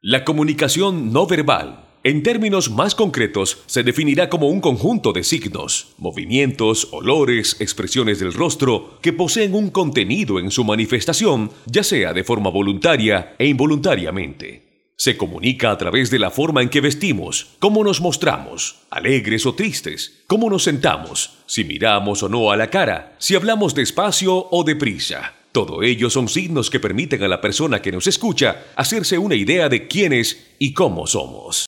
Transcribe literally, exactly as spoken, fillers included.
La comunicación no verbal, en términos más concretos, se definirá como un conjunto de signos, movimientos, olores, expresiones del rostro que poseen un contenido en su manifestación, ya sea de forma voluntaria e involuntariamente. Se comunica a través de la forma en que vestimos, cómo nos mostramos, alegres o tristes, cómo nos sentamos, si miramos o no a la cara, si hablamos despacio o deprisa. Todo ello son signos que permiten a la persona que nos escucha hacerse una idea de quiénes y cómo somos.